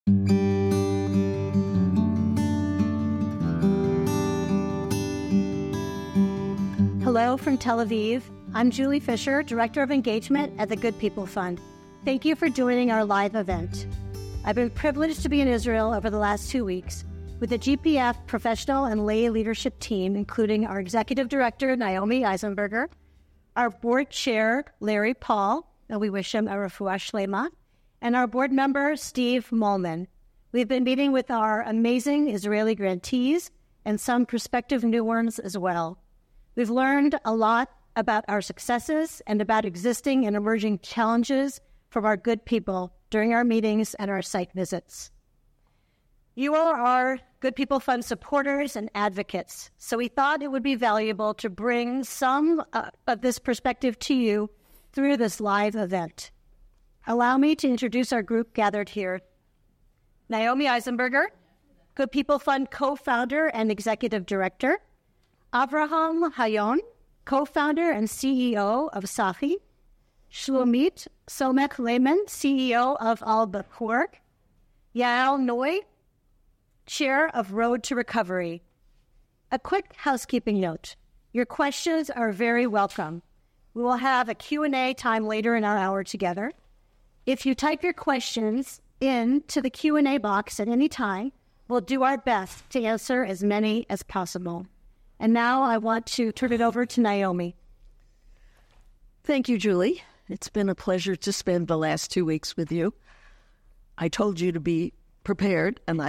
Hello from Tel Aviv. I'm Julie Fisher, Director of Engagement at the Good People Fund. Thank you for joining our live event. I've been privileged to be in Israel over the last 2 weeks with the GPF professional and lay leadership team, including our Executive Director, Naomi Eisenberger, our Board Chair, Larry Paul, and we wish him a refuah shlema, and our board member, Steve Molman. We've been meeting with our amazing Israeli grantees and some prospective new ones as well. We've learned a lot about our successes and about existing and emerging challenges from our good people during our meetings and our site visits. You all are Good People Fund supporters and advocates, so we thought it would be valuable to bring some of this perspective to you through this live event. Allow me to introduce our group gathered here. Naomi Eisenberger, Good People Fund co-founder and executive director. Avraham Hayon, co-founder and CEO of Safi. Shlomit Somech-Lehman, CEO of Al-Bakur. Yael Noy, Chair of Road to Recovery. A quick housekeeping note. Your questions are very welcome. We will have a Q&A time later in our hour together. If you type your questions into the Q&A box at any time, we'll do our best to answer as many as possible. And now I want to turn it over to Naomi. Thank you, Julie. It's been a pleasure to spend the last 2 weeks with you. I told you to be prepared, and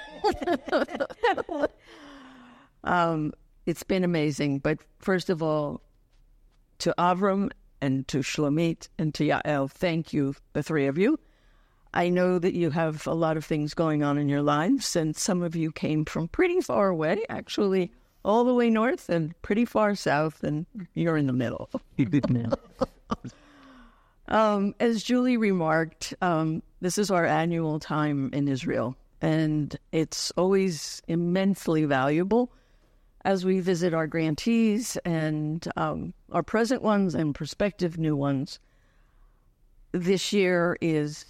it's been amazing. But first of all, to Avram and to Shlomit and to Yael, thank you, the three of you. I know that you have a lot of things going on in your lives, and some of you came from pretty far away, actually all the way north and pretty far south, and you're in the middle. As Julie remarked, this is our annual time in Israel, and it's always immensely valuable as we visit our grantees and our present ones and prospective new ones. This year is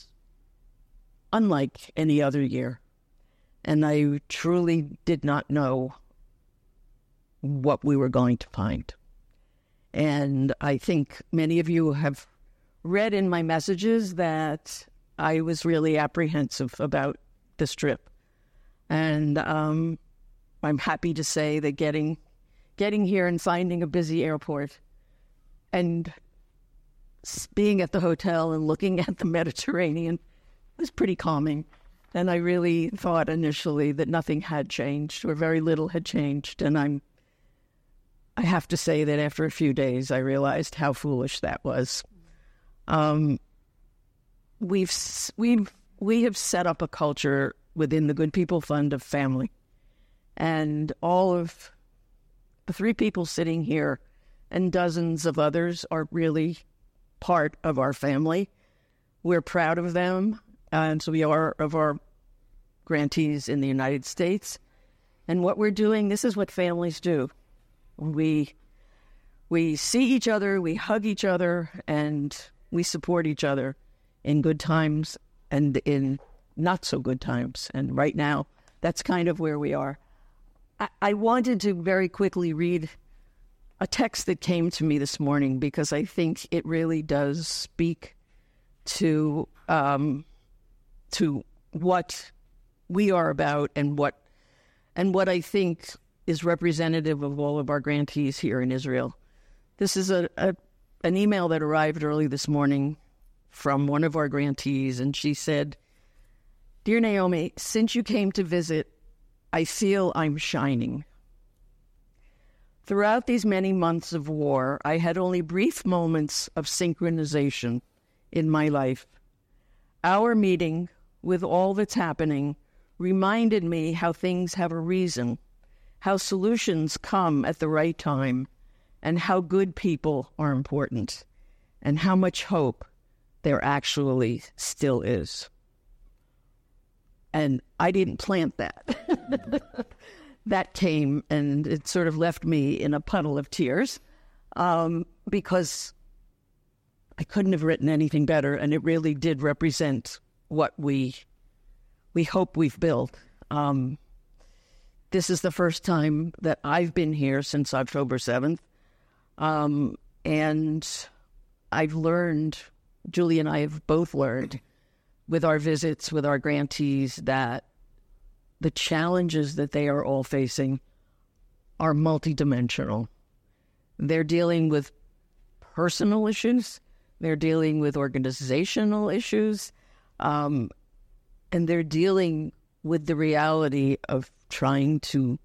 unlike any other year, and I truly did not know what we were going to find. And I think many of you have read in my messages that I was really apprehensive about this trip. And I'm happy to say that getting here and finding a busy airport and being at the hotel and looking at the Mediterranean was pretty calming. And I really thought initially that nothing had changed, or very little had changed. And I have to say that after a few days, I realized how foolish that was. We have set up a culture within the Good People Fund of family, and all of the three people sitting here and dozens of others are really part of our family. We're proud of them, and so we are of our grantees in the United States. And what we're doing, this is what families do. We see each other, we hug each other, and we support each other in good times and in not so good times. And right now, that's kind of where we are. I wanted to very quickly read a text that came to me this morning because I think it really does speak to what we are about and what I think is representative of all of our grantees here in Israel. This is an email that arrived early this morning from one of our grantees, and she said, "Dear Naomi, since you came to visit, I feel I'm shining. Throughout these many months of war, I had only brief moments of synchronization in my life. Our meeting, with all that's happening, reminded me how things have a reason, how solutions come at the right time, and how good people are important, and how much hope there actually still is." And I didn't plant that. That came, and it sort of left me in a puddle of tears because I couldn't have written anything better, and it really did represent what we we hope we've built. This is the first time that I've been here since October 7th. And I've learned, Julie and I have both learned with our visits, with our grantees, that the challenges that they are all facing are multidimensional. They're dealing with personal issues, they're dealing with organizational issues, and they're dealing with the reality of trying to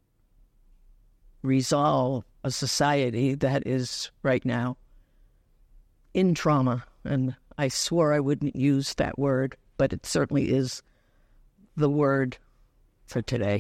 resolve a society that is right now in trauma. And I swore I wouldn't use that word, but it certainly is the word for today.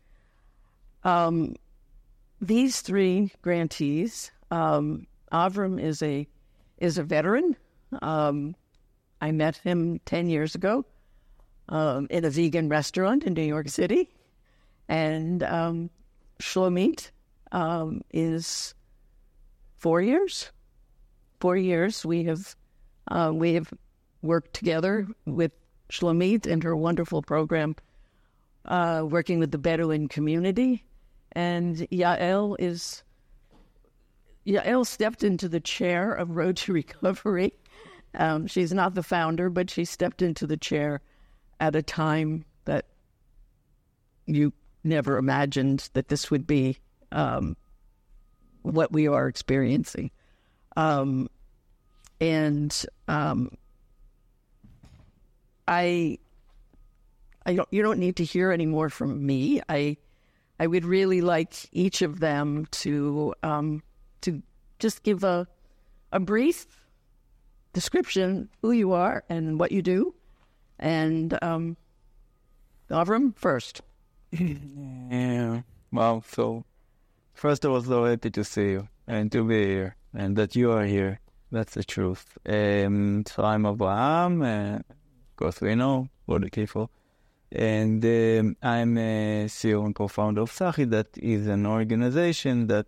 These three grantees, Avram is a veteran. I met him 10 years ago in a vegan restaurant in New York City. And Shlomit is 4 years. 4 years we have worked together with Shlomit and her wonderful program, working with the Bedouin community. And Yael stepped into the chair of Road to Recovery. She's not the founder, but she stepped into the chair at a time that you never imagined that this would be what we are experiencing. You don't need to hear any more from me. I would really like each of them to just give a brief description who you are and what you do. And Avram first. Yeah. Wow. So first, I was so happy to see you and to be here and that you are here. That's the truth. So I'm Abraham, of course we know, for the people. And I'm a CEO and co-founder of Tzachi. That is an organization that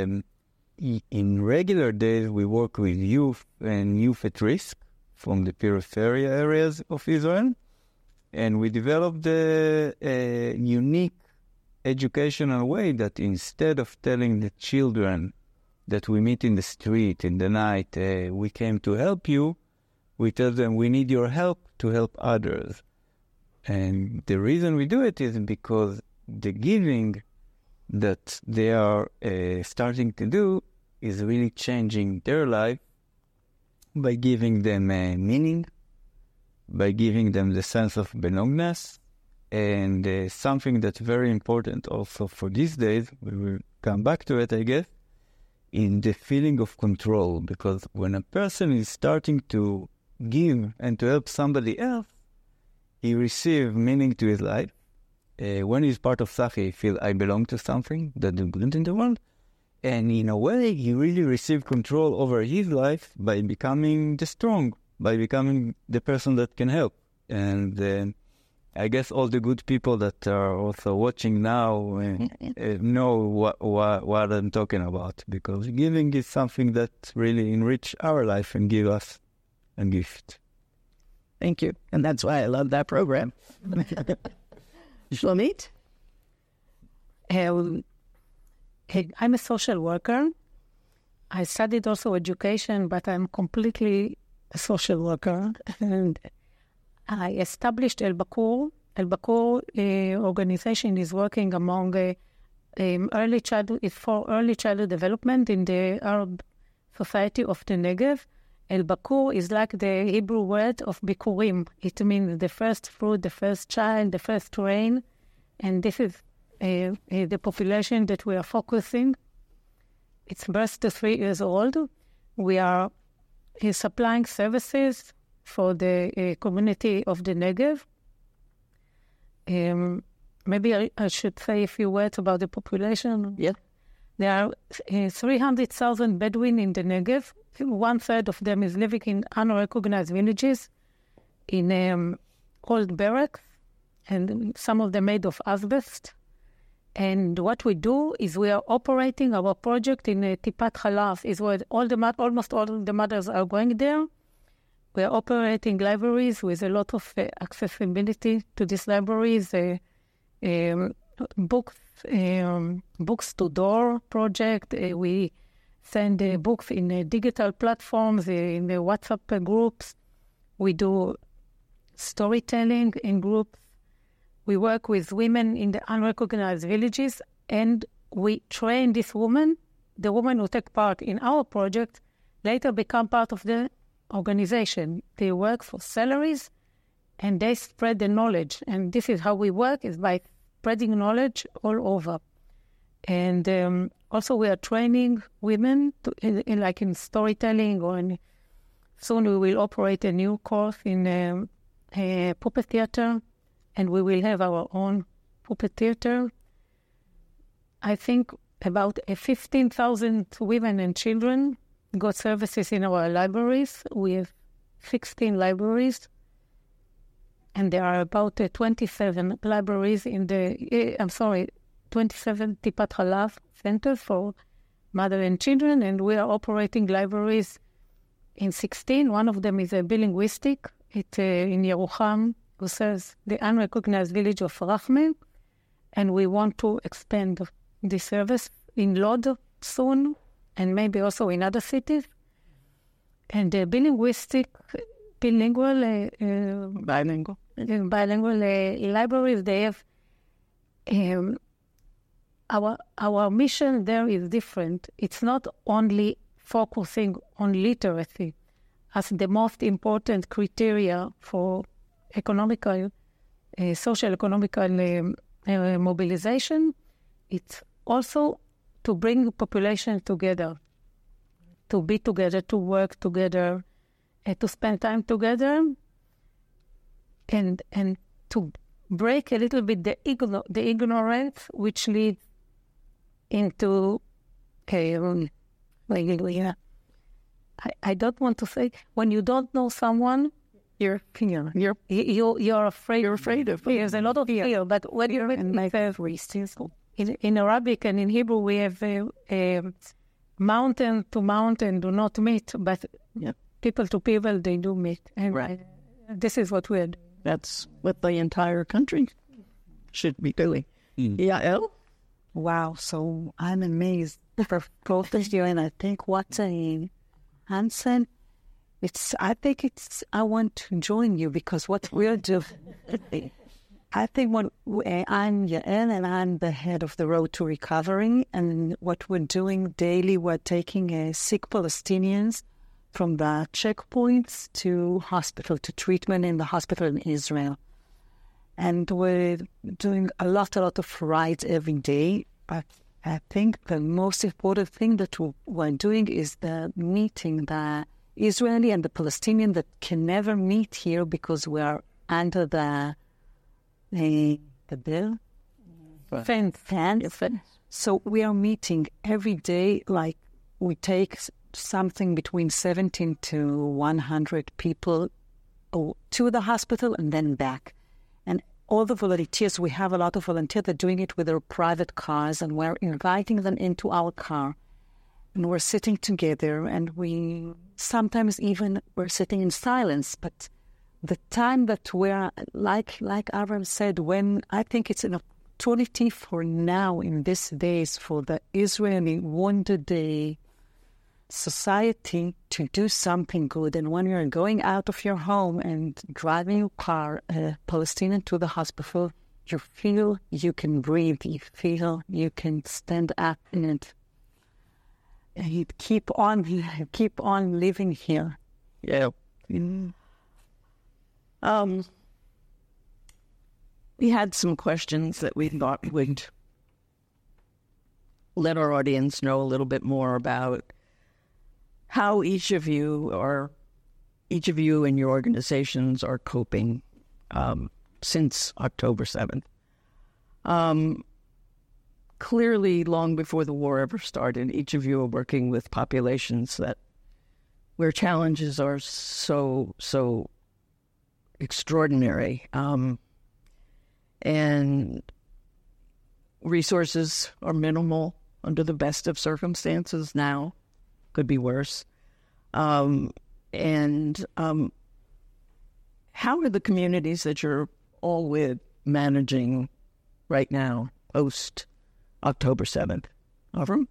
in regular days we work with youth and youth at risk from the periphery areas of Israel. And we developed a unique educational way that instead of telling the children that we meet in the street in the night, we came to help you, we tell them we need your help to help others. And the reason we do it is because the giving that they are starting to do is really changing their life by giving them meaning, by giving them the sense of belongingness, and something that's very important also for these days, we will come back to it, I guess, in the feeling of control. Because when a person is starting to give and to help somebody else, he receives meaning to his life. When he's part of Tzachi, he feels, I belong to something that is good in the world. And in a way, he really receives control over his life by becoming the strong, by becoming the person that can help. And I guess all the good people that are also watching now know what I'm talking about, because giving is something that really enrich our life and give us a gift. Thank you. And that's why I love that program. Shlomit? I'm a social worker. I studied also education, but I'm completely a social worker. And I established El Bakur. El Bakur organization is working among early childhood development in the Arab society of the Negev. El Bakur is like the Hebrew word of Bikurim. It means the first fruit, the first child, the first rain. And this is the population that we are focusing. It's birth to 3 years old. We are supplying services for the community of the Negev. Maybe I should say a few words about the population. Yeah. There are 300,000 Bedouin in the Negev. 1/3 of them is living in unrecognized villages in old barracks, and some of them made of asbest. And what we do is we are operating our project in Tipat Halav, is where almost all the mothers are going there. we are operating libraries with a lot of accessibility to these libraries, books to door project. We send books in digital platforms, in the WhatsApp groups. We do storytelling in groups. We work with women in the unrecognized villages, and we train this woman. The women who take part in our project later become part of the organization. They work for salaries, and they spread the knowledge. And this is how we work, is by spreading knowledge all over. And also we are training women in storytelling, or soon we will operate a new course in puppet theater, and we will have our own puppet theater. I think about 15,000 women and children got services in our libraries. We have 16 libraries, and there are about 27 libraries 27 Tipat Halav centers for mother and children, and we are operating libraries in 16. One of them is a bilinguistic. It's in Yerucham, who says the unrecognized village of Rachme, and we want to expand the service in Lod soon, and maybe also in other cities. And the bilingual libraries, they have our mission there is different. It's not only focusing on literacy as the most important criteria for social economical mobilization. It's also to bring the population together, to be together, to work together, to spend time together, and to break a little bit the ignorance which leads into I don't want to say, when you don't know someone, you're afraid. You're afraid of. There's a lot of fear, but when you're in Arabic and in Hebrew, we have mountain to mountain do not meet, but people to people, they do meet. And this is what we're doing. That's what the entire country should be doing. Yael? Wow, so I'm amazed for both of you, and I think what Hansen, I want to join you, because what we're doing, I think I'm Yael, and I'm the head of the Road to Recovery, and what we're doing daily, we're taking sick Palestinians from the checkpoints to hospital, to treatment in the hospital in Israel. And we're doing a lot of rides every day. But I think the most important thing that we're doing is the meeting, the Israeli and the Palestinian that can never meet here because we are under the bill? Fence. So we are meeting every day, like we take something between 17 to 100 people to the hospital and then back. And all the volunteers, we have a lot of volunteers that are doing it with their private cars, and we're inviting them into our car. And we're sitting together, and we're sitting in silence. But the time that we're, like Avram said, when I think it's an opportunity for now in these days for the Israeli Wounded Day society to do something good. And when you're going out of your home and driving your car, Palestinian to the hospital, you feel you can breathe, you feel you can stand up in it. And you keep on living here. Yeah. We had some questions that we thought would let our audience know a little bit more about how each of you and your organizations are coping since October 7th. Clearly, long before the war ever started, each of you are working with populations where challenges are so extraordinary, and resources are minimal under the best of circumstances now. Could be worse. How are the communities that you're all with managing right now, post October 7th? Avram?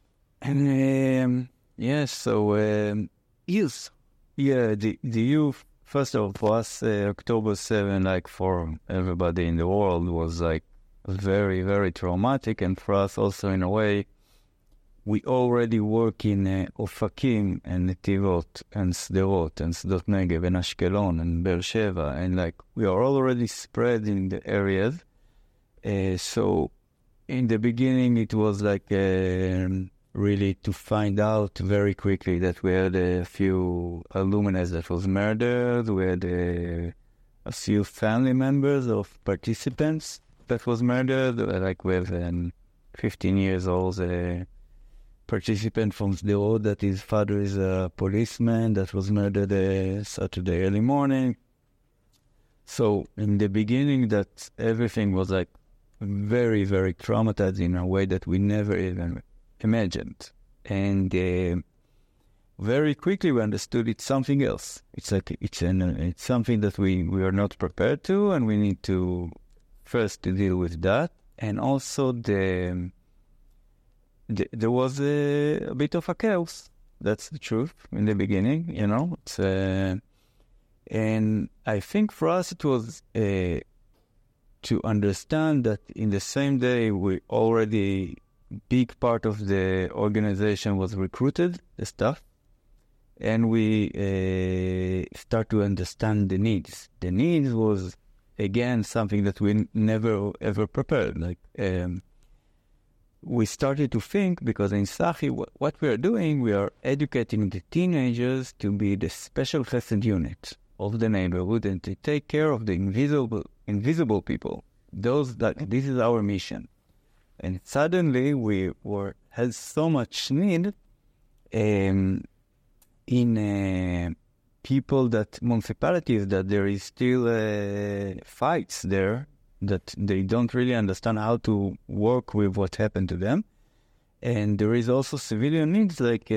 Yes, so Youth. yeah, the youth, first of all, for us, October 7, like for everybody in the world, was like very, very traumatic. And for us also, in a way, we already work in Ofakim and Netivot and Sderot and Sdot Negev and Ashkelon and Be'er Sheva, and like we are already spread in the areas. So in the beginning, it was like really to find out very quickly that we had a few alumni that was murdered. We had a few family members of participants that was murdered. Like we have 15 years old participant from Sderot that his father is a policeman that was murdered Saturday early morning. So in the beginning, that everything was like very, very traumatized in a way that we never even imagined. And very quickly we understood it's something else. It's like it's something that we are not prepared to, and we need to first to deal with that. And also there was a bit of a chaos. That's the truth in the beginning, you know. It's and I think for us it was to understand that in the same day we already big part of the organization was recruited, the staff, and we start to understand the needs. The needs was again something that we never ever prepared. Like we started to think, because in Tzachi, what we are doing, we are educating the teenagers to be the special chesed unit of the neighborhood and to take care of the invisible people. Those that this is our mission. And suddenly we had so much need in people, that municipalities, that there is still fights there, that they don't really understand how to work with what happened to them. And there is also civilian needs like,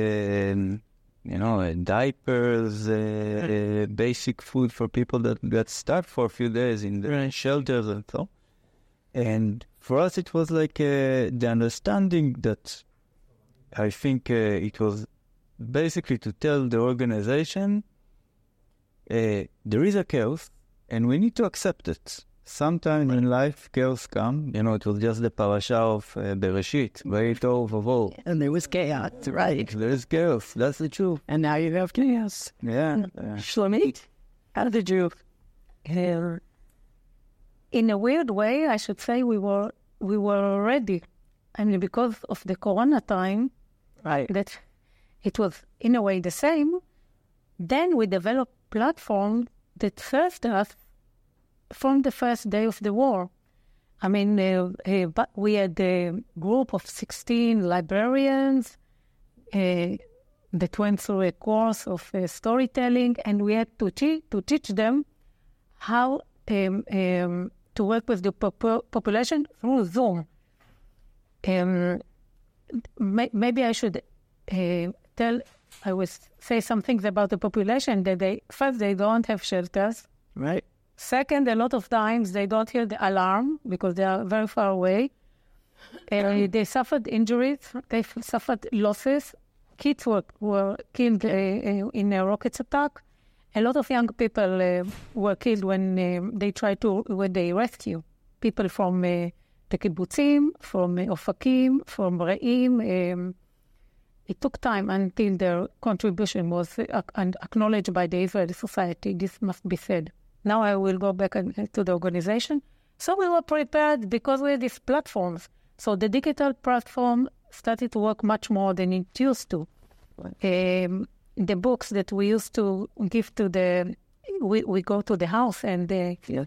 diapers, basic food for people that got stuck for a few days in the shelters and so. And for us, it was like the understanding that I think it was basically to tell the organization there is a chaos and we need to accept it. Sometimes in life, chaos comes. You know, it was just the parasha of Bereshit, Vayitov Vavol. And there was chaos, right? There is chaos. That's the truth. And now you have chaos. Yeah. Shlomit, how did you? In a weird way, I should say we were ready. I mean, because of the Corona time, Right. that it was in a way the same. Then we developed platform that served us from the first day of the war. I mean, but we had a group of 16 librarians that went through a course of storytelling, and we had to teach them how to work with the population through Zoom. Maybe I should say some things about the population, that they don't have shelters. Right. Second, a lot of times they don't hear the alarm because they are very far away. They suffered injuries. They suffered losses. Kids were killed in a rocket attack. A lot of young people were killed when they rescue people from the kibbutzim, from Ofakim, from Re'im. It took time until their contribution was acknowledged by the Israeli society. This must be said. Now I will go back to the organization. So we were prepared because we had these platforms. So the digital platform started to work much more than it used to. The books that we used to give to we go to the house and give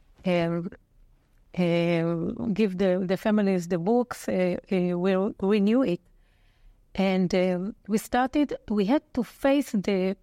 the families the books. We renew it. And we had to face the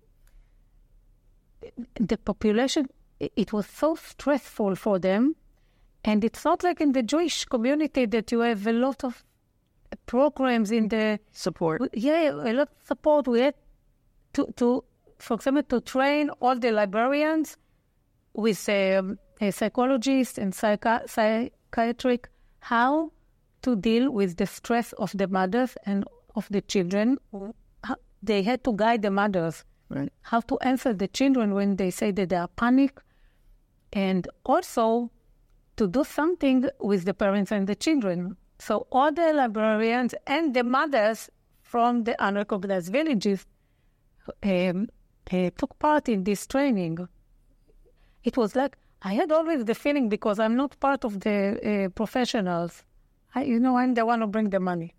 population. It was so stressful for them. And it's not like in the Jewish community that you have a lot of programs in the... Support. Yeah, a lot of support. We had to for example, to train all the librarians with a psychologist and psychiatric how to deal with the stress of the mothers and of the children. They had to guide the mothers, Right. how to answer the children when they say that they are panic, and also to do something with the parents and the children. So all the librarians and the mothers from the unrecognized villages took part in this training. It was like, I had always the feeling, because I'm not part of the professionals, I'm the one who bring the money.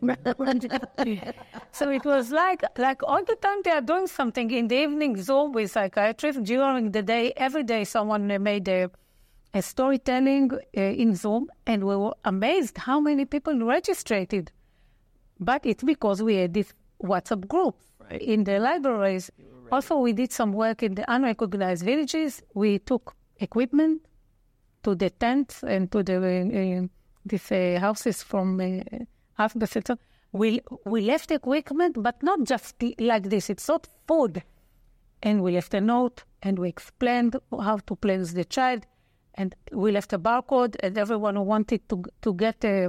So it was like all the time they are doing something. In the evening, Zoom with psychiatrists. During the day, every day someone made a storytelling in Zoom, and we were amazed how many people registered. But it's because we had this WhatsApp group in the libraries. Also, we did some work in the unrecognized villages. We took equipment to the tents and to the these houses from Hasbeth. We left equipment, but not just like this. It's not food. And we left a note, and we explained how to place the child. And we left a barcode, and everyone who wanted to get a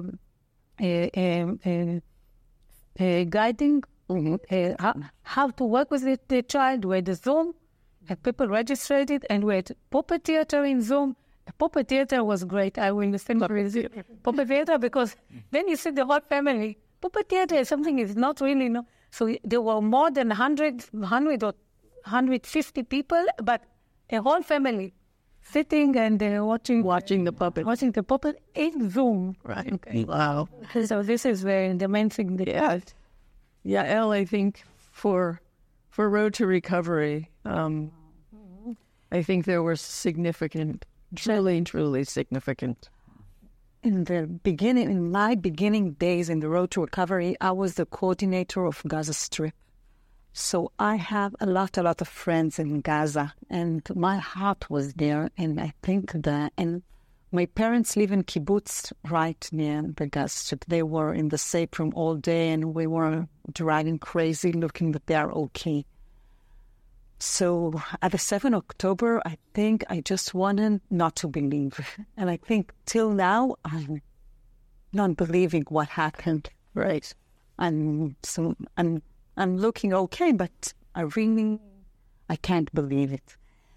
guiding, how to work with the child. We had a Zoom, and people registered it, and we had puppet theater in Zoom. The puppet theater was great. I will send you puppet theater, because then you see the whole family. Puppet theater is something is not really, So there were more than 100 or 150 people, but a whole family sitting and Watching the puppet. watching the puppet in Zoom. Right. Okay. Wow. So this is the main thing. Yeah, Elle, I think for Road to Recovery, I think there were significant, truly significant. In my beginning days in the Road to Recovery, I was the coordinator of Gaza Strip. So I have a lot of friends in Gaza, and my heart was there. And I think and my parents live in kibbutz right near the Gaza Strip. They were in the safe room all day, and we were driving crazy looking that they are okay. So at the 7th of October, I think I just wanted not to believe. And I think till now, I'm not believing what happened. Right. And so I'm looking okay, but I can't believe it.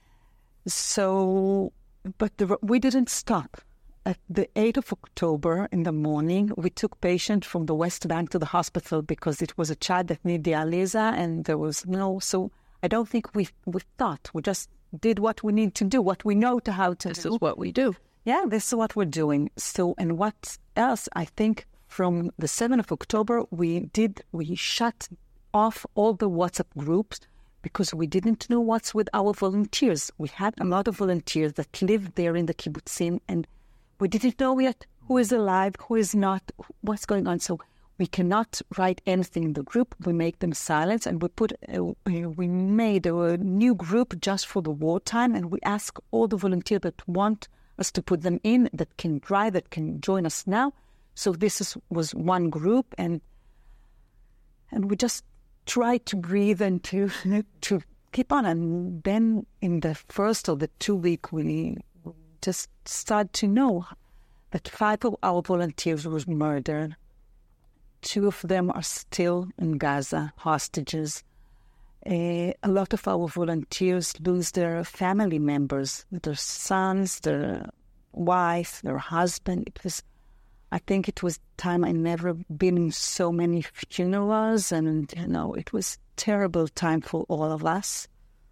So, but we didn't stop. At the 8th of October in the morning, we took patient from the West Bank to the hospital because it was a child that needed dialysis, and there was so I don't think we thought. We just did what we need to do, what we know how to do. This is what we do. Yeah, this is what we're doing. So, and what else? I think from the 7th of October, we shut off all the WhatsApp groups because we didn't know what's with our volunteers. We had a lot of volunteers that lived there in the kibbutzim, and we didn't know yet who is alive, who is not, what's going on. So we cannot write anything in the group. We make them silent, and we made a new group just for the wartime, and we ask all the volunteers that want us to put them in, that can drive, that can join us now. So this was one group, and we just try to breathe and to keep on. And then in the first of the 2 weeks, we just start to know that 5 of our volunteers were murdered. 2 of them are still in Gaza, hostages. A lot of our volunteers lose their family members, their sons, their wife, their husband. I think it was time I never been in so many funerals, and it was terrible time for all of us.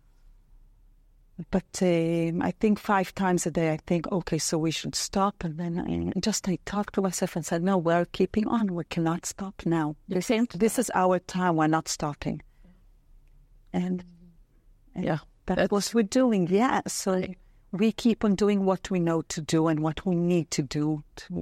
But I think 5 times a day I think, okay, so we should stop. And then I talked to myself and said, no, we're keeping on. We cannot stop now. This is our time. We're not stopping. And yeah, that's what we're doing. Yeah, so we keep on doing what we know to do and what we need to do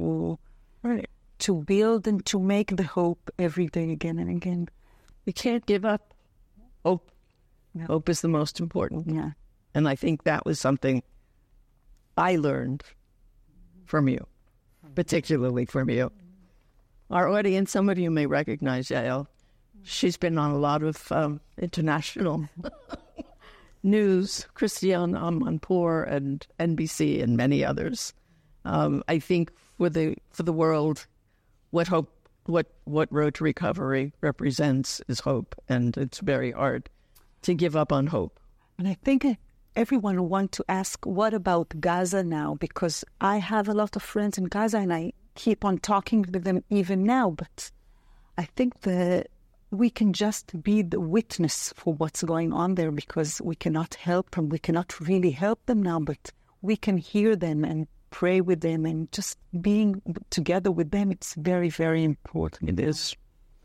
to build and to make the hope every day again and again. We can't give up. Hope. Yeah. Hope is the most important. Yeah. And I think that was something I learned from you, particularly from you. Our audience, some of you may recognize Yael. She's been on a lot of international News, Christiane Amanpour and NBC and many others. I think for the world, what Road to Recovery represents is hope, and it's very hard to give up on hope. And I think everyone will want to ask, what about Gaza now? Because I have a lot of friends in Gaza, and I keep on talking with them even now. But I think that we can just be the witness for what's going on there, because we cannot help them. We cannot really help them now, but we can hear them and pray with them, and just being together with them. It's very, very important. It is.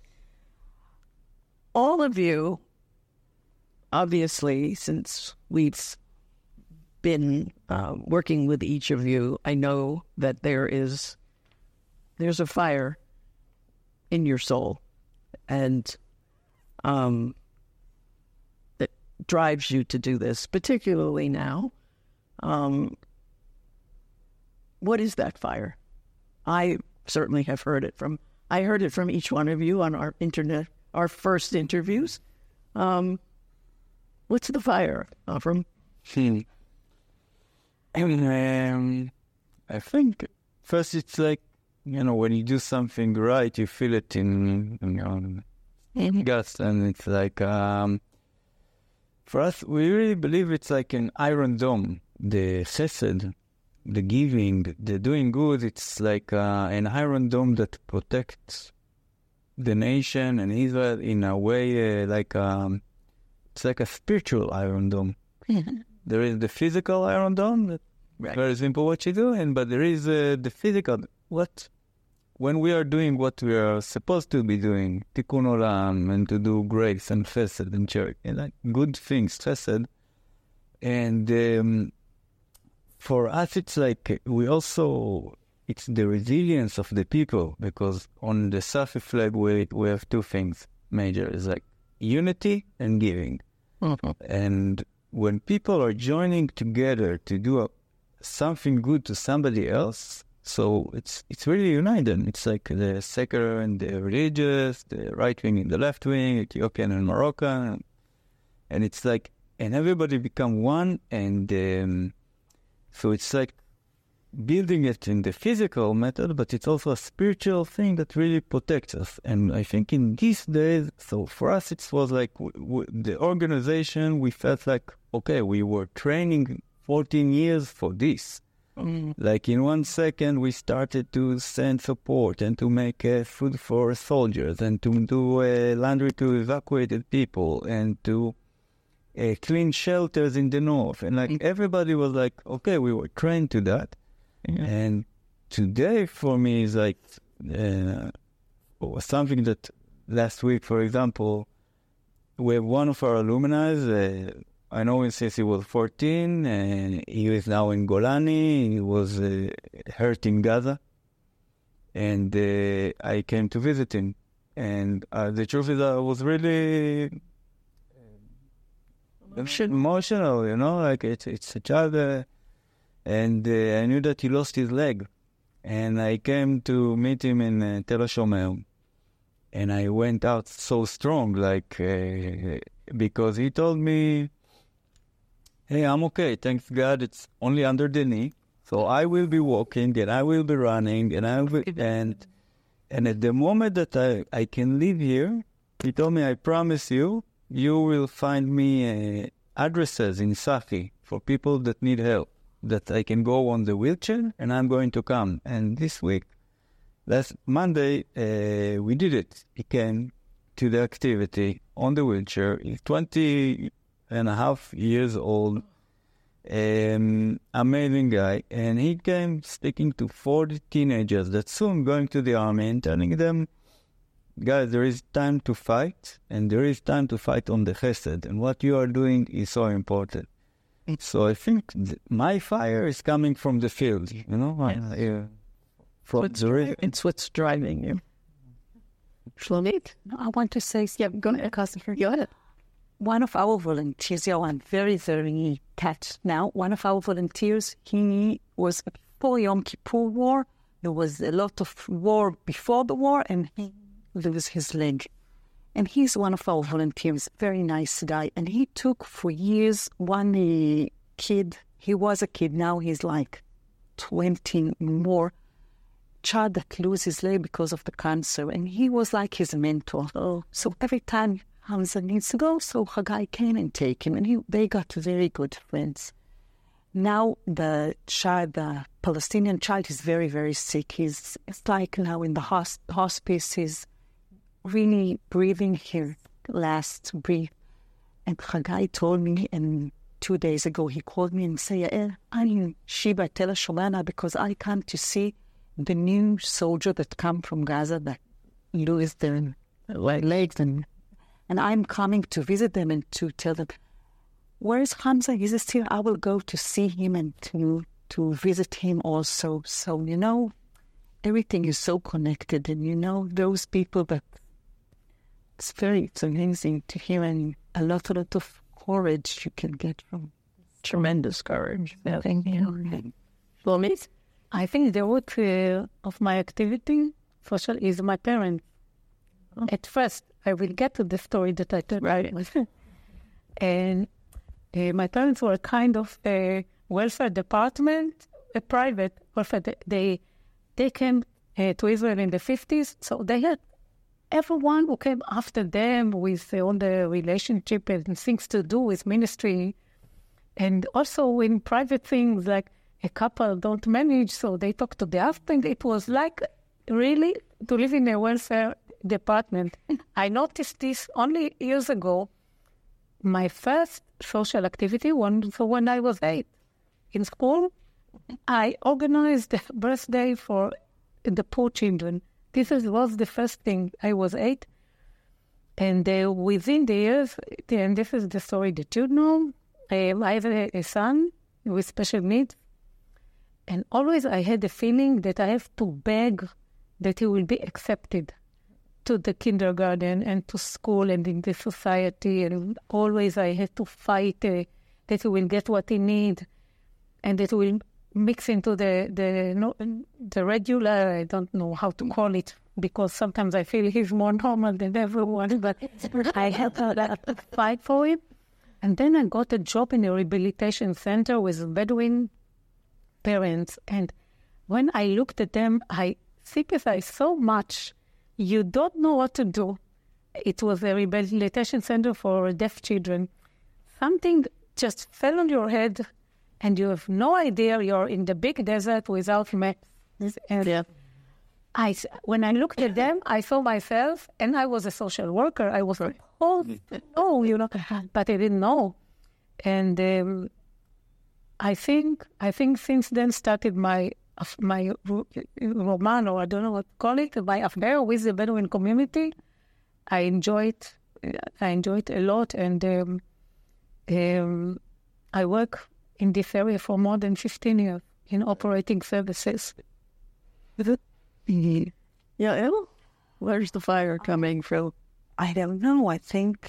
All of you, obviously, since we've been working with each of you, I know that there's a fire in your soul, and that drives you to do this, particularly now. What is that fire? I certainly have heard it from each one of you on our first interviews. What's the fire, Avram? I think first it's like, when you do something right, you feel it in your guts, and it's like, for us, we really believe it's like an iron dome. The chesed, the giving, the doing good, it's like an iron dome that protects the nation and Israel in a way it's like a spiritual iron dome. There is the physical iron dome, that's very simple what you do, but there is the physical, when we are doing what we are supposed to be doing, tikkun olam, and to do grace and chesed and charity, and like good things, chesed, and for us, it's like it's the resilience of the people, because on the Safi flag we have two things major. It's like unity and giving. Mm-hmm. And when people are joining together to do something good to somebody else, so it's really united. It's like the secular and the religious, the right wing and the left wing, Ethiopian and Moroccan, and it's like, and everybody become one, and so it's like building it in the physical method, but it's also a spiritual thing that really protects us. And I think in these days, so for us, it was like the organization, we felt like, okay, we were training 14 years for this. Like in 1 second, we started to send support and to make food for soldiers and to do laundry to evacuated people and to clean shelters in the north. And like everybody was like, okay, we were trained to that. Yeah. And today for me is like something that last week, for example, we have one of our alumni, I know him since he was 14, and he is now in Golani. He was hurt in Gaza. And I came to visit him. And the truth is I was really emotional, like it's a child. And I knew that he lost his leg. And I came to meet him in Tel HaShomer. And I went out so strong, because he told me, hey, I'm okay, thanks God, it's only under the knee. So I will be walking and I will be running and and at the moment that I can live here, he told me, I promise you, you will find me addresses in Safi for people that need help, that I can go on the wheelchair and I'm going to come. And this week, last Monday, we did it. He came to the activity on the wheelchair. He's 20 and a half years old, amazing guy, and he came speaking to 40 teenagers that soon going to the army and telling them, guys, there is time to fight, and there is time to fight on the chesed, and what you are doing is so important. So I think my fire is coming from the field, It's what's driving you. Shlomit? I want to say, go ahead. Go ahead. One of our volunteers, I'm very, very touched now. One of our volunteers, he was before Yom Kippur War. There was a lot of war before the war, and he lost his leg. And he's one of our volunteers, very nice guy. And he took for years one kid, he was a kid, now he's like 20 more, child that lose his leg because of the cancer. And he was like his mentor. So every time Hamza needs to go, so Hagai came and take him. And they got very good friends. Now the Palestinian child is very, very sick. It's like now in the hospice. He's really breathing his last breath. And Hagai told me, and 2 days ago he called me and said, Yael, I'm in Sheba Tel Shomana because I come to see the new soldier that come from Gaza that lose their legs. And I'm coming to visit them and to tell them, where is Hamza? Is he still? I will go to see him and to visit him also. So, everything is so connected. And, those people that it's amazing to hear, and a lot of courage you can get from. Tremendous courage. Yeah. Thank you. Shlomit? I think the root of my activity, social, is my parents. At first, I will get to the story that I told. Right. And my parents were kind of a welfare department, a private welfare. They came to Israel in the 50s, so they had everyone who came after them with all the relationship and things to do with ministry. And also in private things, like a couple don't manage, so they talk to the husband. It was like really to live in a welfare department. I noticed this only years ago. My first social activity was when I was 8. In school, I organized a birthday for the poor children. This was the first thing. I was 8. And within the years, and this is the story that you know, I have a son with special needs. And always I had the feeling that I have to beg that he will be accepted to the kindergarten and to school and in the society. And always I had to fight that he will get what he needs and that he will mix into the regular, I don't know how to call it, because sometimes I feel he's more normal than everyone, but I had to fight for him. And then I got a job in a rehabilitation center with Bedouin parents. And when I looked at them, I sympathized so much. You don't know what to do. It was a rehabilitation center for deaf children. Something just fell on your head and you have no idea. You're in the big desert without maps. And when I looked at them, I saw myself, and I was a social worker. I was but I didn't know. And I think since then started my roman, or I don't know what to call it, my affair with the Bedouin community. I enjoy it a lot, and I work in this area for more than 15 years in operating services. Yael, where's the fire coming from? I don't know. I think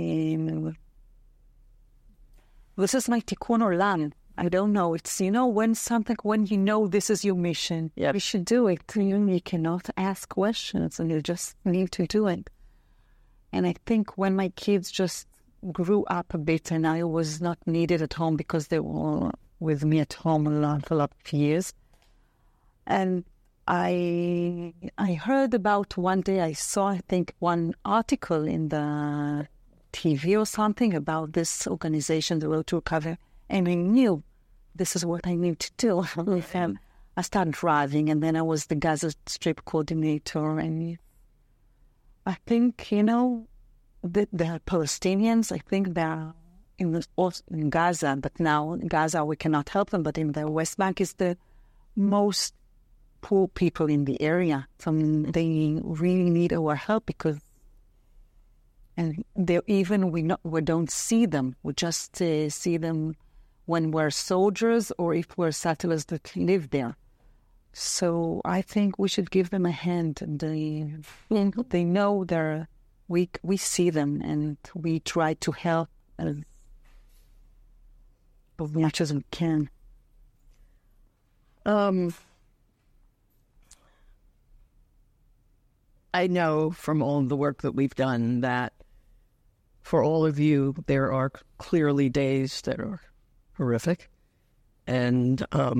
this is my tikkun olam. I don't know. It's, when you know this is your mission, you should do it. You cannot ask questions and you just need to do it. And I think when my kids just grew up a bit and I was not needed at home because they were with me at home a lot of years. And I heard about one day, I saw, I think, one article in the TV or something about this organization, the Road to Recovery, and I knew this is what I need to do. I started driving, and then I was the Gaza Strip coordinator, and I think, the Palestinians, I think they're in Gaza, but now in Gaza we cannot help them, but in the West Bank is the most poor people in the area. So they really need our help and we don't see them. We just see them when we're soldiers or if we're settlers that live there. So I think we should give them a hand. They know we see them and we try to help as much as we can. I know from all the work that we've done that for all of you, there are clearly days that are horrific. And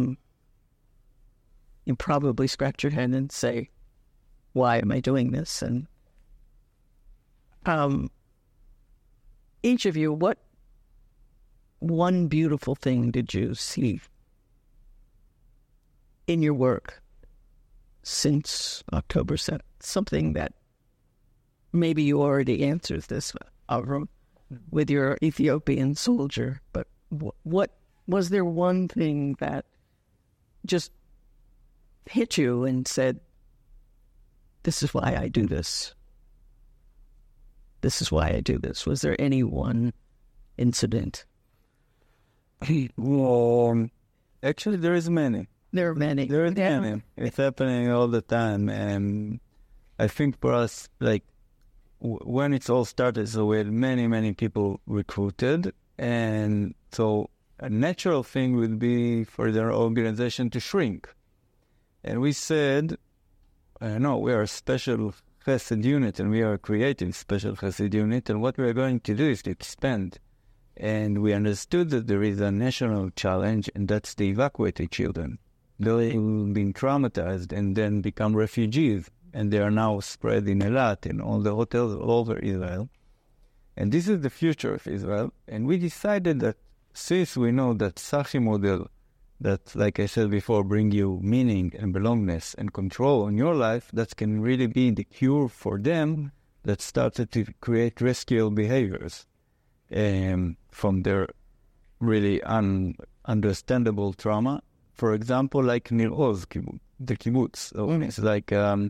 you probably scratch your head and say, why am I doing this? And each of you, what one beautiful thing did you see in your work since October 7th? Something that maybe you already answered this, Avram, with your Ethiopian soldier, but what was there one thing that just hit you and said, this is why I do this? This is why I do this. Was there any one incident? Well, actually, there is many. There are many. There is many. It's happening all the time. And I think for us, like, when it's all started, so we had many people recruited. And so a natural thing would be for their organization to shrink. And we said, no, we are a special chesed unit, and we are a creative special chesed unit, and what we are going to do is to expand. And we understood that there is a national challenge, and that's the evacuated children. They've been traumatized and then become refugees, and they are now spread in Eilat, in all the hotels all over Israel. And this is the future of Israel. And we decided that since we know that Tzachi model, that, like I said before, bring you meaning and belongingness and control in your life, that can really be the cure for them that started to create rescue behaviors from their really understandable trauma. For example, like Nir Oz, the kibbutz. So it's like and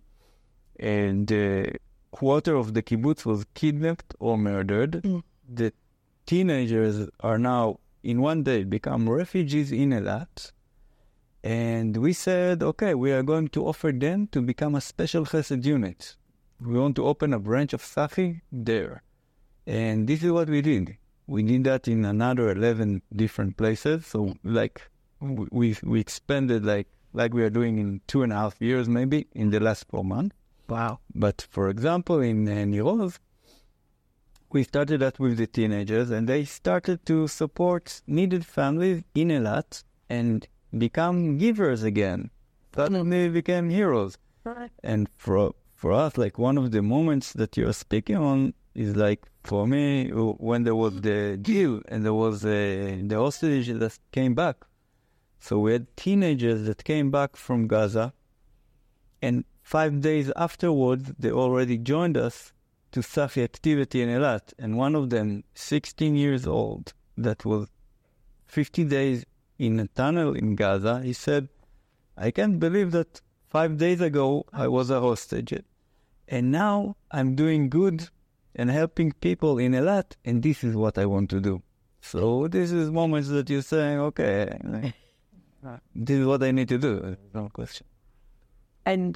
the quarter of the kibbutz was kidnapped or murdered. The teenagers are now in one day become refugees in Eilat. And we said, okay, we are going to offer them to become a special chesed unit. We want to open a branch of Tzachi there. And this is what we did. We did that in another 11 different places. So like we expanded like we are doing in 2.5 years maybe in the last 4 months. Wow. But for example, in Nir Oz, we started that with the teenagers, and they started to support needed families in Eilat and become givers again. Suddenly they became heroes. Right. And for us, like one of the moments that you're speaking on is like, for me, when there was the deal and there was the hostage that came back. So we had teenagers that came back from Gaza, and 5 days afterwards, they already joined us to Tzachi activity in Eilat. And one of them, 16 years old, that was 50 days in a tunnel in Gaza, he said, I can't believe that 5 days ago I was a hostage. And now I'm doing good and helping people in Eilat, and this is what I want to do. So this is moments that you're saying, okay, this is what I need to do. No question. And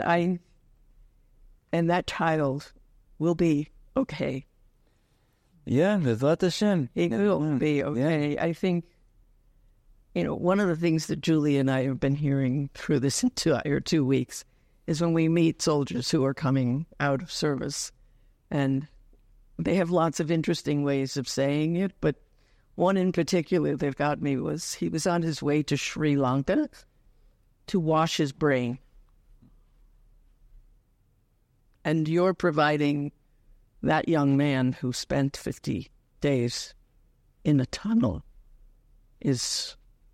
that child will be okay. Yeah, Bezrat Hashem. It will be okay. Yeah. I think, one of the things that Julie and I have been hearing through this entire 2 weeks is when we meet soldiers who are coming out of service, and they have lots of interesting ways of saying it, but one in particular that got me was he was on his way to Sri Lanka to wash his brain. And you're providing that young man who spent 50 days in a tunnel it's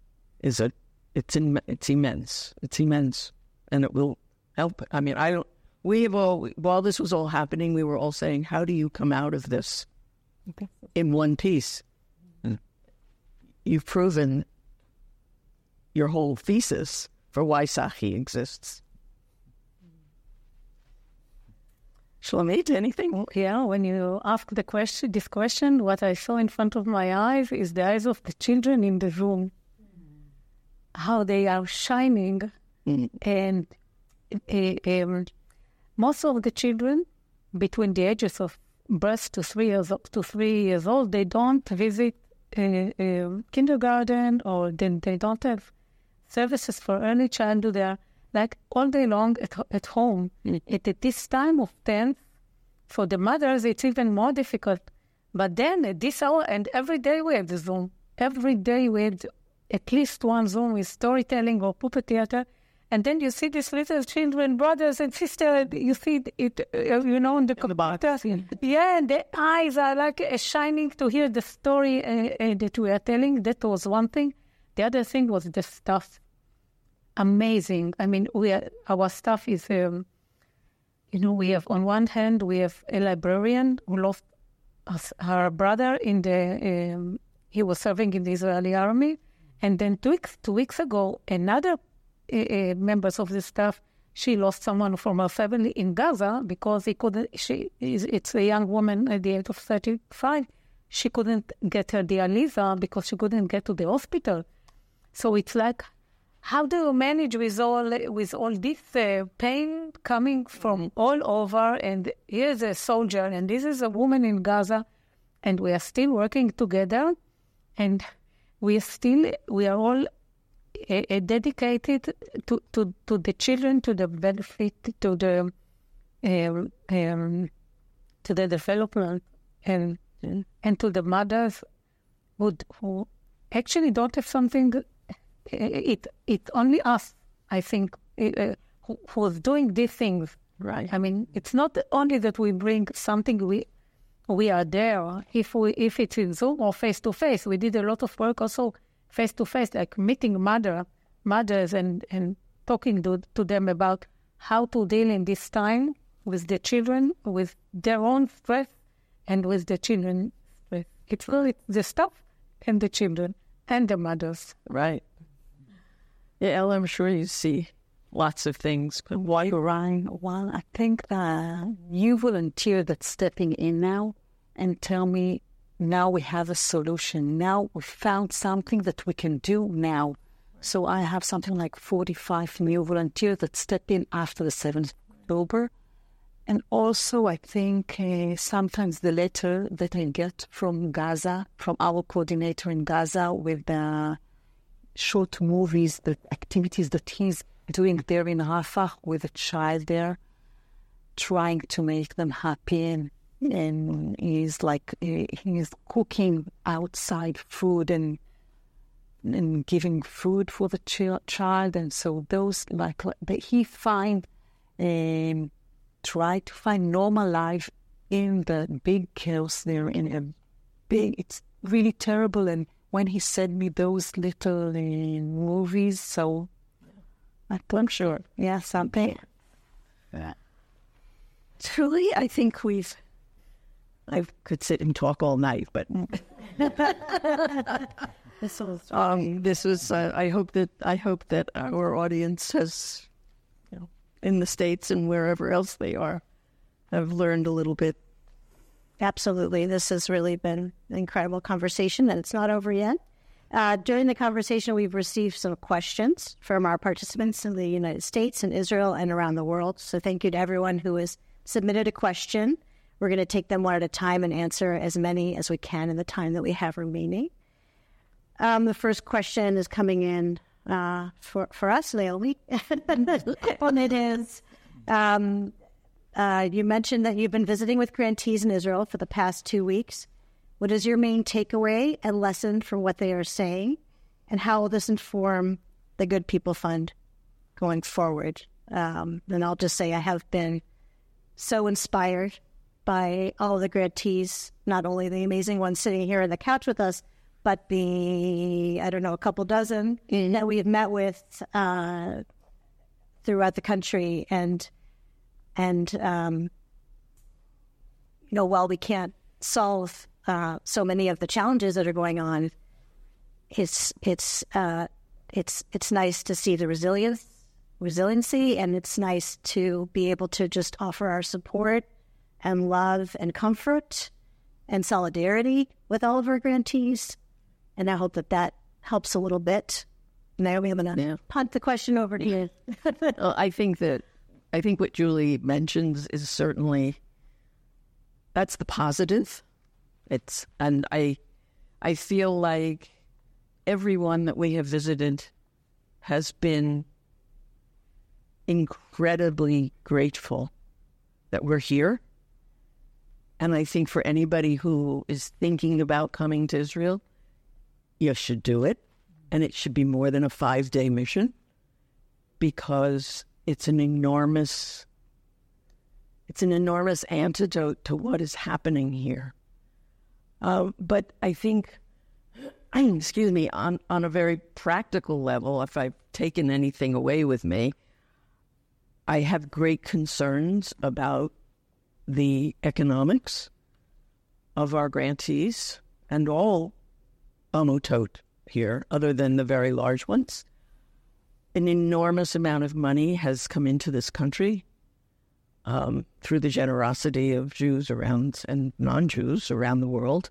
immense. It's immense. And it will help. I mean, while this was all happening, we were all saying, how do you come out of this in one piece? You've proven your whole thesis for why Tzachi exists. Shlomit, anything? Yeah, when you ask this question, what I saw in front of my eyes is the eyes of the children in the room. How they are shining. And most of the children between the ages of birth to 3 years old, they don't visit kindergarten, or they don't have services for early childhood there. like all day long at home. At this time of 10th, for the mothers, it's even more difficult. But then at this hour, and every day we have the Zoom. Every day we have at least one Zoom with storytelling or puppet theater. And then you see these little children, brothers and sisters, you see it, on the computer. Yeah, and the eyes are like shining to hear the story that we are telling. That was one thing. The other thing was the staff. Amazing. I mean, our staff is, we have, on one hand, we have a librarian who lost her brother he was serving in the Israeli army. And then two weeks ago, another members of the staff, she lost someone from her family in Gaza because it's a young woman at the age of 35. She couldn't get her dialysis because she couldn't get to the hospital. So it's like, how do you manage with all this pain coming from all over? And here's a soldier, and this is a woman in Gaza, and we are still working together, and we are all dedicated to the children, to the benefit, to the development, and to the mothers who actually don't have something. It's only us, I think, who's doing these things. Right. I mean, it's not only that we bring something. We are there. If it's in Zoom or face to face, we did a lot of work also face to face, like meeting mothers and talking to them about how to deal in this time with the children, with their own stress, and with the children's stress. It's really the staff and the children and the mothers. Right. Yeah, Ella, I'm sure you see lots of things. But why? Ryan, well, I think the new volunteer that's stepping in now and tell me, now we have a solution. Now we found something that we can do now. So I have something like 45 new volunteers that step in after the 7th of October. And also, I think sometimes the letter that I get from Gaza, from our coordinator in Gaza with the short movies, the activities that he's doing there in Rafah with a child there, trying to make them happy. And he's cooking outside food and giving food for the child. And so those, he try to find normal life in the big chaos there, it's really terrible. And when he sent me those little movies, so I'm sure, yeah, something. Yeah. Truly, I think I could sit and talk all night, but this was. I hope that our audience has, in the States and wherever else they are, have learned a little bit. Absolutely. This has really been an incredible conversation, and it's not over yet. During the conversation, we've received some questions from our participants in the United States and Israel and around the world. So thank you to everyone who has submitted a question. We're going to take them one at a time and answer as many as we can in the time that we have remaining. The first question is coming in for us, Naomi. And it is, you mentioned that you've been visiting with grantees in Israel for the past 2 weeks. What is your main takeaway and lesson from what they are saying? And how will this inform the Good People Fund going forward? And I'll just say I have been so inspired by all of the grantees, not only the amazing ones sitting here on the couch with us, but a couple dozen that we have met with throughout the country. And while we can't solve so many of the challenges that are going on, it's nice to see the resiliency, and it's nice to be able to just offer our support and love and comfort and solidarity with all of our grantees. And I hope that helps a little bit. Naomi, I'm going to punt the question over to you. Well, I think what Julie mentions is certainly, that's the positive. And I feel like everyone that we have visited has been incredibly grateful that we're here. And I think for anybody who is thinking about coming to Israel, you should do it. And it should be more than a 5-day mission, because it's an enormous antidote to what is happening here. But I think, excuse me, on a very practical level, if I've taken anything away with me, I have great concerns about the economics of our grantees and all Amutot here, other than the very large ones. An enormous amount of money has come into this country through the generosity of Jews around and non-Jews around the world.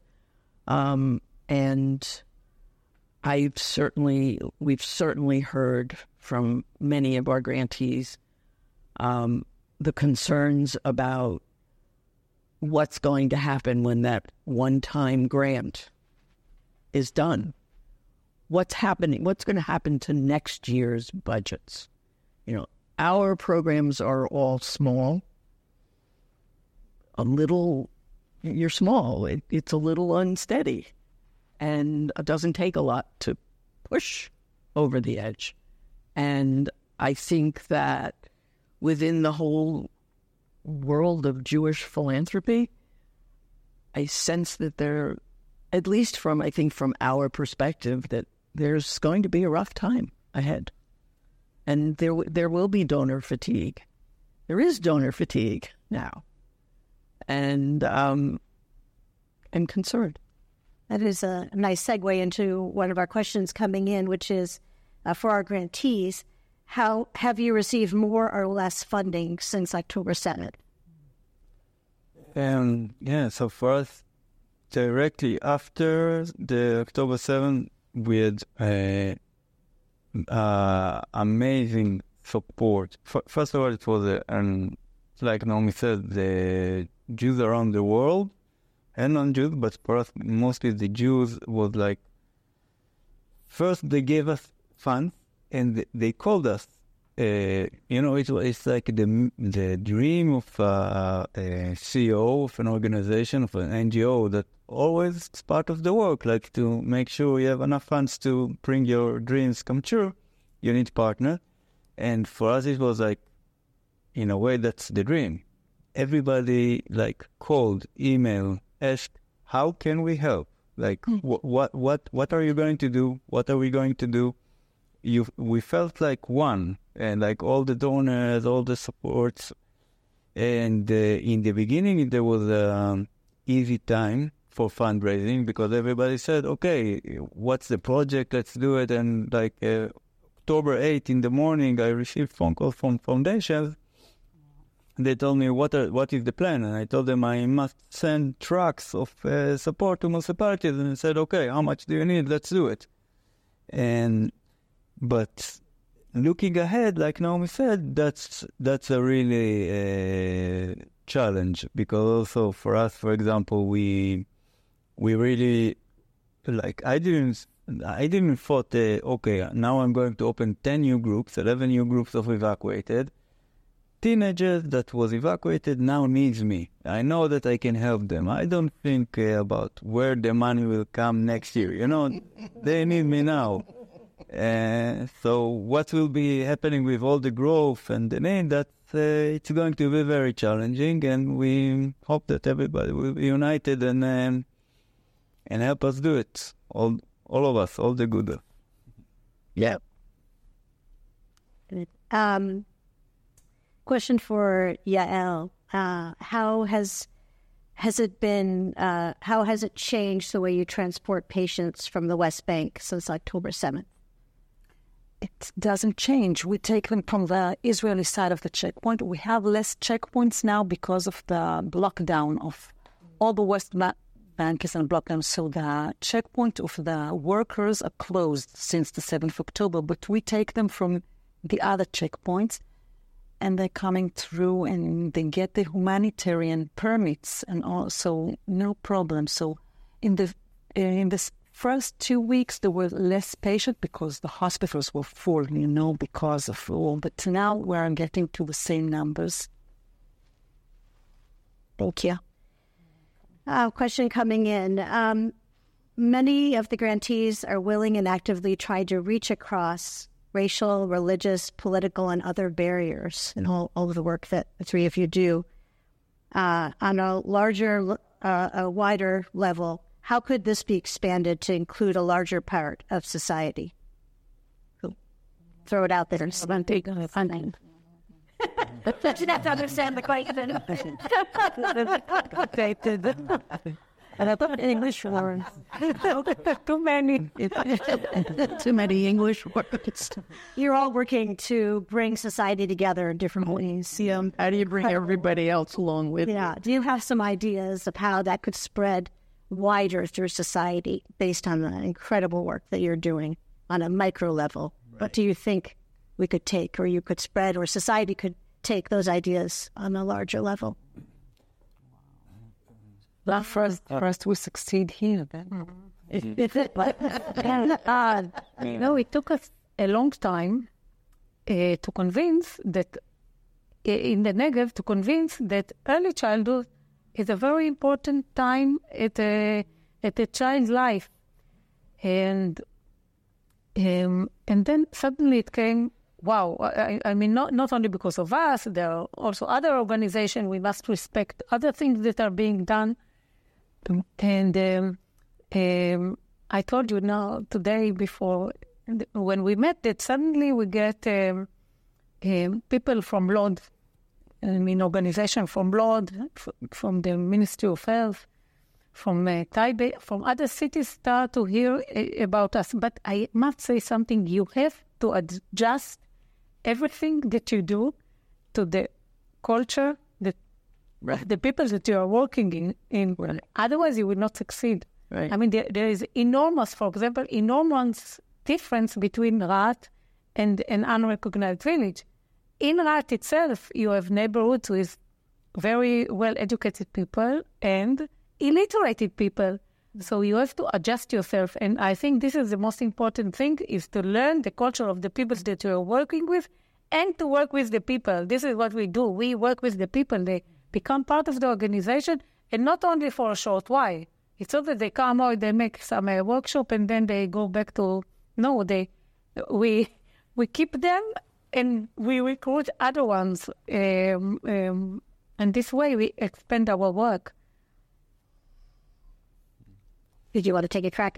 And we've certainly heard from many of our grantees the concerns about what's going to happen when that one-time grant is done. What's happening? What's going to happen to next year's budgets? Our programs are all small. You're small. It's a little unsteady. And it doesn't take a lot to push over the edge. And I think that within the whole world of Jewish philanthropy, I sense that there, at least from our perspective, that there's going to be a rough time ahead. And there will be donor fatigue. There is donor fatigue now. And I'm concerned. That is a nice segue into one of our questions coming in, which is for our grantees, how have you received more or less funding since October 7th? So for us, directly after the October 7th, we had amazing support. First of all, it was, like Naomi said, the Jews around the world, and non-Jews, but for us, mostly the Jews was like, first they gave us funds, and they called us. It's like the dream of a CEO of an organization, of an NGO, that always is part of the work, like to make sure you have enough funds to bring your dreams come true. You need partner. And for us, it was like, in a way, that's the dream. Everybody called, emailed, asked, how can we help? What are you going to do? What are we going to do? We felt like one, and all the donors, all the supports. And in the beginning, there was an easy time for fundraising, because everybody said, okay, what's the project? Let's do it. And October 8th in the morning, I received phone calls from foundations. They told me, what is the plan? And I told them I must send trucks of support to municipalities. And they said, okay, how much do you need? Let's do it. But looking ahead, like Naomi said, that's a really challenge, because also for us, for example, we really, I didn't thought, okay, now I'm going to open 10 new groups, 11 new groups of evacuated. Teenagers that was evacuated now needs me. I know that I can help them. I don't think about where the money will come next year. They need me now. So what will be happening with all the growth and the need, that it's going to be very challenging, and we hope that everybody will be united and help us do it. All of us, all the good. Yeah. Question for Yael. How has it changed the way you transport patients from the West Bank since October 7th? It doesn't change. We take them from the Israeli side of the checkpoint. We have less checkpoints now because of the lockdown of all the West Bank is on lockdown. So the checkpoint of the workers are closed since the 7th of October, but we take them from the other checkpoints, and they're coming through and they get the humanitarian permits and all, so no problem. So in this first 2 weeks, there were less patients because the hospitals were full, because of all. But now we're getting to the same numbers. Thank you. Question coming in. Many of the grantees are willing and actively trying to reach across racial, religious, political, and other barriers in all of the work that the three of you do. On a larger, a wider level, how could this be expanded to include a larger part of society? Throw it out there. Funding. But you have to understand the question. And I thought English words. Too many English words. You're all working to bring society together in different ways. How do you bring everybody else along with you? Yeah. Do you have some ideas of how that could spread wider through society based on the incredible work that you're doing on a micro level? Right. What do you think we could take, or you could spread, or society could take those ideas on a larger level? Well, first we succeed here, then. It took us a long time to convince that in the Negev, that early childhood is a very important time at a child's life, and then suddenly it came. Wow, I mean, not only because of us, there are also other organizations. We must respect other things that are being done. And I told you now today before, when we met, that suddenly we get people from Lod, organization from Lod, from the Ministry of Health, from Taipei, from other cities start to hear about us. But I must say something, you have to adjust everything that you do to the culture, the people that you are working in. Right. Otherwise, you will not succeed. Right. I mean, there is enormous difference between Rahat and an unrecognized village. In Rahat itself, you have neighborhoods with very well-educated people and illiterate people. So you have to adjust yourself. And I think this is the most important thing, is to learn the culture of the people that you are working with and to work with the people. This is what we do. We work with the people. They become part of the organization, and not only for a short while. It's not that they come out, they make some workshop, and then they go back to... No, we keep them, and we recruit other ones. And this way, we expand our work. Did you want to take a crack?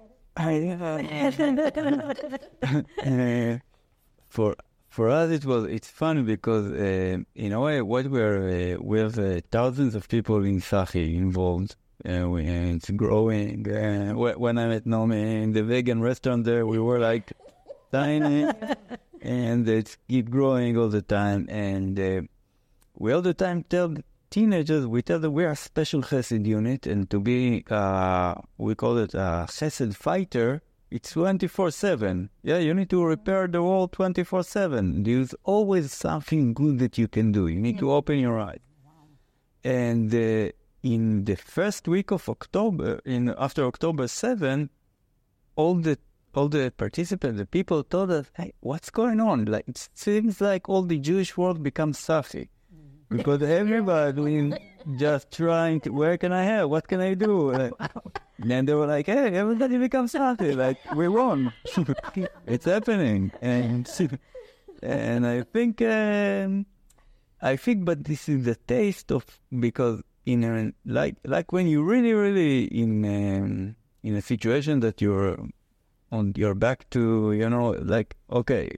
For us, it's fun because in a way, we have thousands of people in Tzachi involved. It's growing. When I met Naomi in the vegan restaurant there, we were like tiny, and it's keep growing all the time. And we all the time tell teenagers, we tell them we are a special Chesed unit, and to be, we call it a Chesed fighter. It's 24/7. Yeah, you need to repair the world 24/7. There's always something good that you can do. You need to open your eyes. And in the first week of October, after October 7, all the participants, the people told us, "Hey, what's going on? Like, it seems like all the Jewish world becomes Tzachi, because everybody just trying to, where can I help? What can I do?" And then they were like, "Hey, everybody becomes Tzachi. Like, we won. It's happening." And I think, but this is the taste of, because like when you really in a situation that you're on your back to, like, okay,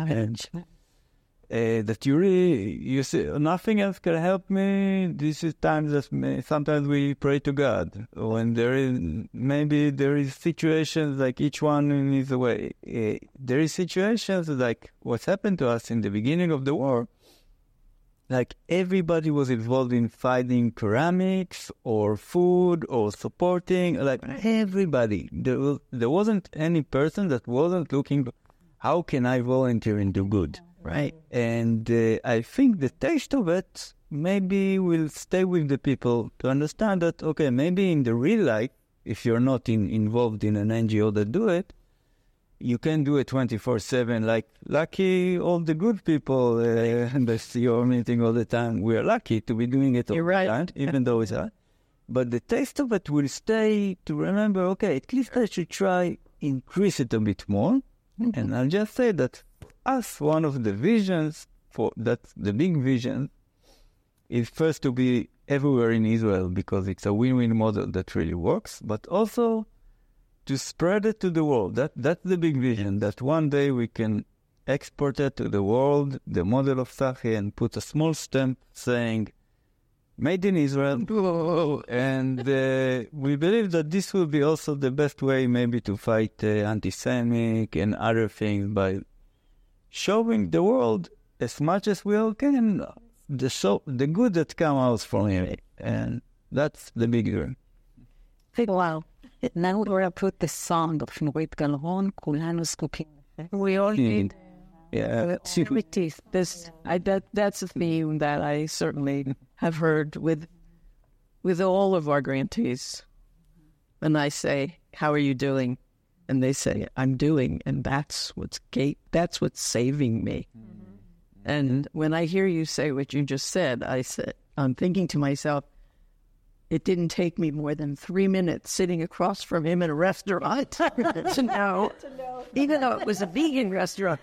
that you say nothing else can help me. This is times that sometimes we pray to God when there is situations like each one in his way. There is situations like what's happened to us in the beginning of the war. Like everybody was involved in finding ceramics or food or supporting. Like everybody, there wasn't any person that wasn't looking. How can I volunteer and do good? Right. And I think the taste of it maybe will stay with the people to understand that, okay, maybe in the real life, if you're not involved in an NGO that do it, you can do it 24/7. Like lucky all the good people that you're meeting all the time. We are lucky to be doing it all the time, even though it's hard. But the taste of it will stay to remember, okay, at least I should try increase it a bit more. And I'll just say that us, one of the visions, that's the big vision, is first to be everywhere in Israel because it's a win-win model that really works, but also to spread it to the world. That's the big vision, that one day we can export it to the world, the model of Tzachi, and put a small stamp saying, made in Israel. And we believe that this will be also the best way maybe to fight anti-Semitic and other things by showing the world as much as we all can the good that comes out from it. And that's the big dream. Wow. Now we're going to put the song of Nurit Galron, Kulanu Zkukim. We all need Yeah. That's a theme that I certainly have heard with all of our grantees. When I say, "How are you doing?" and they say, "I'm doing," and that's what's saving me. And when I hear you say what you just said, I'm thinking to myself, it didn't take me more than 3 minutes sitting across from him in a restaurant to know, even though it was a vegan restaurant,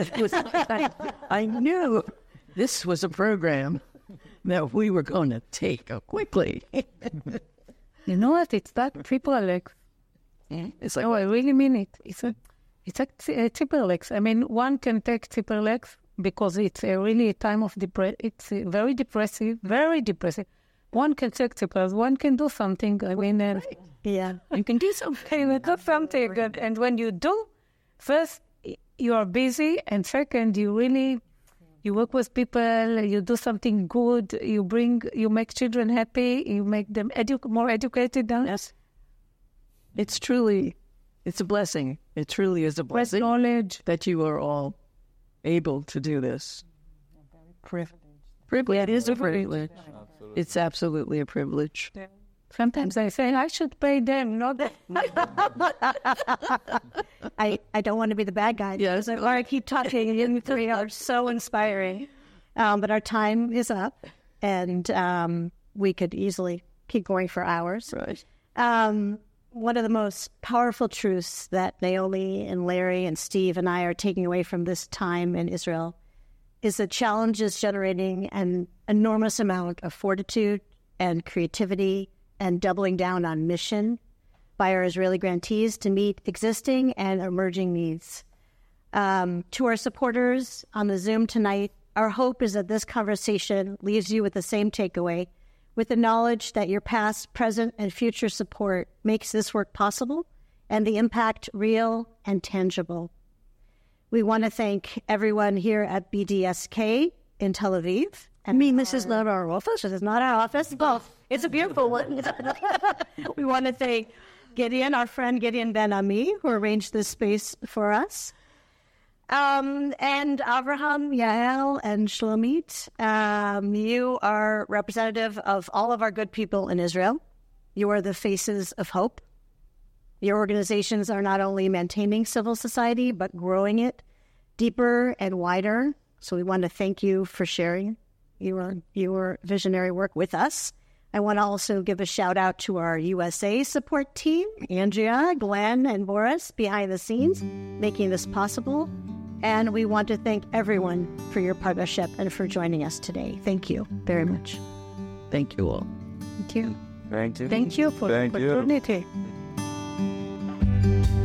I knew this was a program that we were going to take quickly. You know what? It's that triple Alex. It's like, No, I really mean it. It's a triple Alex. I mean, one can take triple Alex because it's really a time of it's very depressive, very depressive. One can take triple, one can do something. I mean, you can do something. you do something. And when you do, first, you are busy, and second, you work with people, you do something good, you make children happy, you make them more educated. Yes. It's a blessing. It truly is a blessing. Knowledge. That you are all able to do this. Privilege. It is a privilege. It's absolutely a privilege. Yeah. Sometimes I say, I should pay them, not them. I don't want to be the bad guy. Yes. Or I keep talking, and you three are so inspiring. But our time is up, and we could easily keep going for hours. Right. One of the most powerful truths that Naomi and Larry and Steve and I are taking away from this time in Israel is that challenges generating an enormous amount of fortitude and creativity and doubling down on mission by our Israeli grantees to meet existing and emerging needs. To our supporters on the Zoom tonight, our hope is that this conversation leaves you with the same takeaway, with the knowledge that your past, present, and future support makes this work possible and the impact real and tangible. We want to thank everyone here at BDSK in Tel Aviv. This is not our office. This is not our office. Oh, it's a beautiful one. We want to thank Gideon, our friend Gideon Ben-Ami, who arranged this space for us. And Avraham, Yael, and Shlomit, you are representative of all of our good people in Israel. You are the faces of hope. Your organizations are not only maintaining civil society, but growing it deeper and wider. So we want to thank you for sharing your visionary work with us. I want to also give a shout out to our USA support team, Andrea, Glenn, and Boris behind the scenes, making this possible. And we want to thank everyone for your partnership and for joining us today. Thank you very much. Thank you all. Thank you. Thank you. Thank you for the opportunity.